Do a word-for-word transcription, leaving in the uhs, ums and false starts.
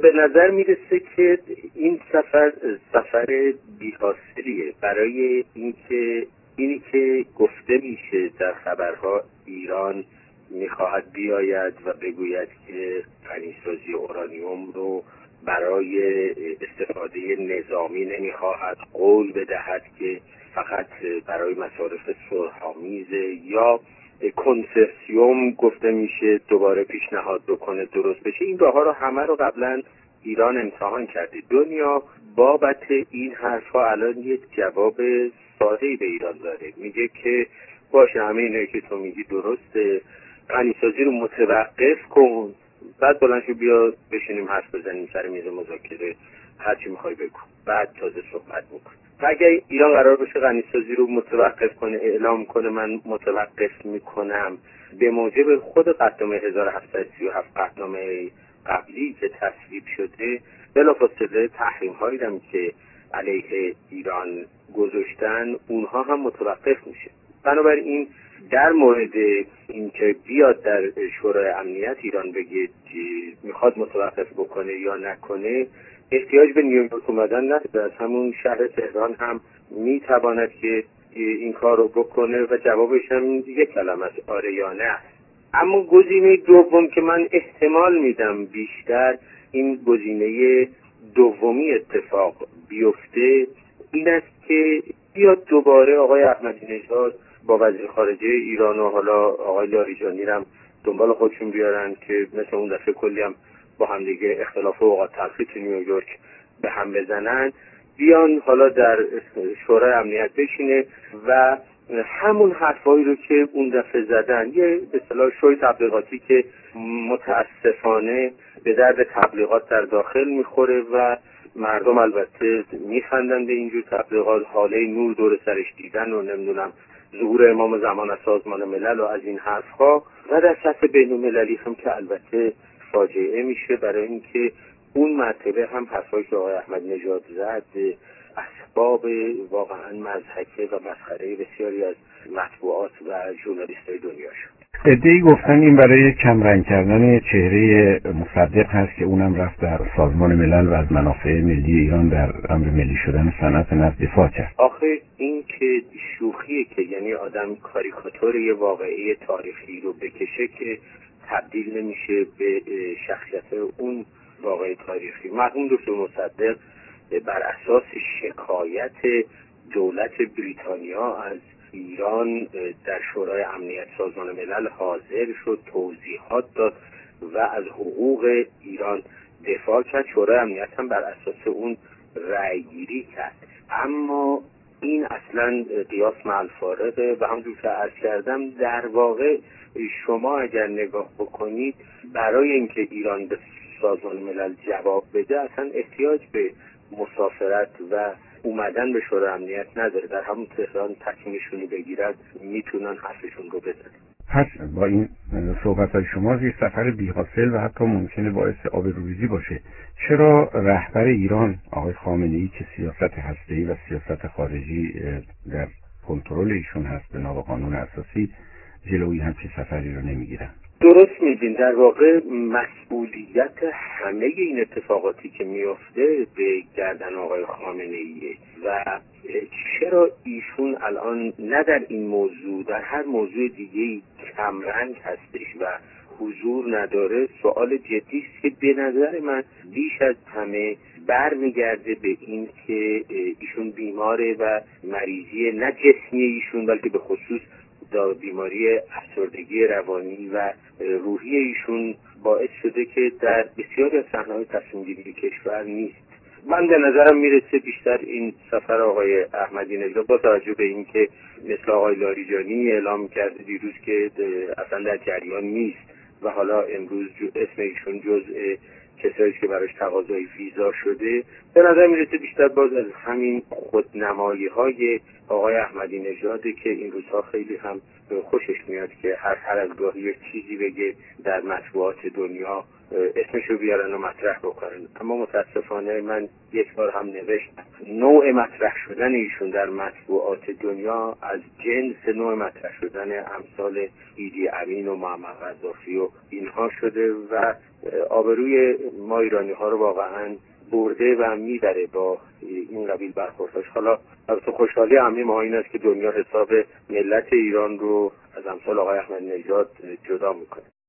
به نظر میرسه که این سفر سفر بی‌حاصلیه برای اینکه اینی که گفته میشه در خبرها ایران میخواهد بیاید و بگوید که غنیسازی اورانیوم رو برای استفاده نظامی نمیخواهد، قول بدهد که فقط برای مصارف صلح‌آمیزه، یا کنسرسیوم گفته میشه دوباره پیشنهاد بکنه درست بشه. این راه ها رو همه رو قبلا ایران امتحان کرده. دنیا بابت این حرفا الان یک جواب ساده‌ای به ایران داره، میگه که باشه همه اینایی که تو میگی درسته، غنیسازی رو متوقف کن، بعد بلند شو بیا بشینیم حرف بزنیم سر میز مذاکره، هر چی میخوای بگو، بعد تازه صحبت بکن. و اگر ایران قرار باشه غنیسازی رو متوقف کنه، اعلام کنه من متوقف میکنم، به موجب خود قطعنامه هزار و هفتصد و سی و هفت قطعنامه قبلی که تصویب شده، بلافاصله تحریم هایی هم که علیه ایران گذاشتن اونها هم متوقف میشه. بنابراین در مورد اینکه بیاد در شورای امنیت ایران بگه میخواد متوقف بکنه یا نکنه، احتیاج به نیویورک اومدن نداره. از همون شهر تهران هم میتواند که این کار رو بکنه و جوابش هم یک کلمه است، آره یا نه. اما گزینه دوم که من احتمال میدم بیشتر این گزینه دومی اتفاق بیفته، این است که بیاد دوباره آقای احمدی نژاد با وزیر خارجه ایران و حالا آقای لاریجانی هم دنبال خودشون بیارن که مثل اون دفعه کلی هم با هم دیگه اختلاف اوقات تلخی تو نیویورک به هم بزنن، بیان حالا در شورای امنیت بشینه و همون حرفایی رو که اون دفعه زدن، یه به اصطلاح شوی تبلیغاتی که متاسفانه به درد تبلیغات در داخل میخوره و مردم البته میخندن به اینجور تبلیغات، حاله نور دور سرش دیدن و نمیدونم ظهور امام زمان از سازمان ملل و از این حرفها، و در سطح بین المللی هم که البته فاجعه میشه، برای اینکه اون مرتبه هم حرفایی که آقای احمدی نژاد زد اسباب واقعا مضحکه و مسخره بسیاری از مطبوعات و ژورنالیست‌های دنیا شد. عده‌ای گفتن این برای کمرنگ کردن چهره مصدق هست که اونم رفت در سازمان ملل و از منافع ملی ایران در امر ملی شدن صنعت نفت دفاع کرد. آخه این که شوخیه که یعنی آدم کاریکاتور یه واقعه تاریخی رو بکشه که تبدیل نمیشه به شخصیت اون واقعه تاریخی. مرحوم دکتر مصدق بر اساس شکایت دولت بریتانیا از ایران در شورای امنیت سازمان ملل حاضر شد، توضیحات داد و از حقوق ایران دفاع کرد. شورای امنیت هم بر اساس اون رأی گیری کرد. اما این اصلا قیاس مع الفارقه و همونجور که عرض کردم در واقع شما اگر نگاه بکنید برای اینکه ایران به سازمان ملل جواب بده اصلا احتیاج به مسافرت و اومدن به شورای امنیت نداره. در همون تهران تصمیمشون بگیرد میتونن حرفشون رو بزنن. پس با این صحبت‌های شما یک سفر بی‌حاصل و حتی ممکنه باعث آبروریزی باشه. چرا رهبر ایران آقای خامنه‌ای که سیاست هسته‌ای و سیاست خارجی در کنترل ایشون هست به نام قانون اساسی، جلوی همچین سفری رو نمیگیرن؟ درست میگین. در واقع مسئولیت همه این اتفاقاتی که میفته به گردن آقای خامنه‌ایه و چرا ایشون الان نه در این موضوع در هر موضوع دیگه‌ای کمرنگ هستش و حضور نداره، سوال جدی است که به نظر من بیش از همه برمیگرده به این که ایشون بیماره و مریضی نه جسمی ایشون بلکه به خصوص بیماری افسردگی روانی و روحی ایشون باعث شده که در بسیاری از صحنه‌های تصمیم‌گیری کشور نیست. من به نظرم میرسه بیشتر این سفر آقای احمدی نژاد با توجه به اینکه مثل آقای لاریجانی اعلام کرده دیروز که اصلا در جریان نیست و حالا امروز اسم ایشون جزء کسایی که براش تقاضای ویزا شده، به نظر میرسه بیشتر باز از همین خودنمایی‌های آقای احمدی نژاده که این روزها خیلی هم خوشش میاد که هر هر از گاهی یک چیزی بگه در مطبوعات دنیا اسمشو بیارن و مطرح بکنن. اما متاسفانه من یک بار هم نوشتم نوع مطرح شدن ایشون در مطبوعات دنیا از جنس نوع مطرح شدن امثال ایدی امین و معمر قذافی و اینها شده و آبروی ما ایرانی ها رو واقعا برده و میبره با این قبیل برخورداش. حالا البته خوشحالی همه ما این است که دنیا حساب ملت ایران رو از امثال آقای احمدی نژاد جدا میکنه.